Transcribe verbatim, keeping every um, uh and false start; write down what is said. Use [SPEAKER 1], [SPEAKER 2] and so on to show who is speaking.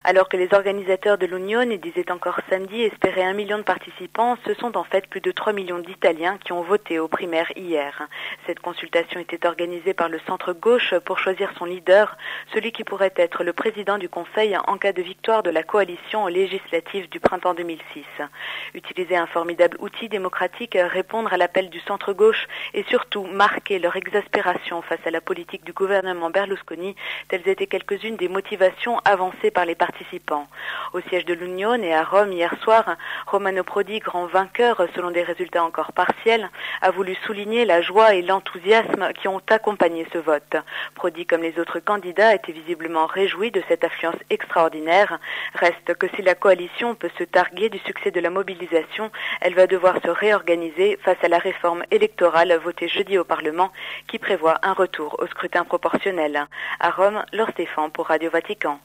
[SPEAKER 1] Alors que les organisateurs de l'Unione disaient encore samedi espérer un million de participants, ce sont en fait plus de trois millions d'Italiens qui ont voté aux primaires hier. Cette consultation était organisée par le centre-gauche pour choisir son leader, celui qui pourrait être le président du Conseil en cas de victoire de la coalition aux législatives du printemps deux mille six. Utiliser un formidable outil démocratique, répondre à l'appel du centre-gauche et surtout marquer leur exaspération face à la politique du gouvernement Berlusconi, telles étaient quelques-unes des motivations avancées par les participants. Au siège de l'Unione et à Rome hier soir, Romano Prodi, grand vainqueur selon des résultats encore partiels, a voulu souligner la joie et l'enthousiasme qui ont accompagné ce vote. Prodi, comme les autres candidats, était visiblement réjoui de cette affluence extraordinaire. Reste que si la coalition peut se targuer du succès de la mobilisation, elle va devoir se réorganiser face à la réforme électorale votée jeudi au Parlement qui prévoit un retour au scrutin proportionnel. À Rome, Laure Stéphane pour Radio Vatican.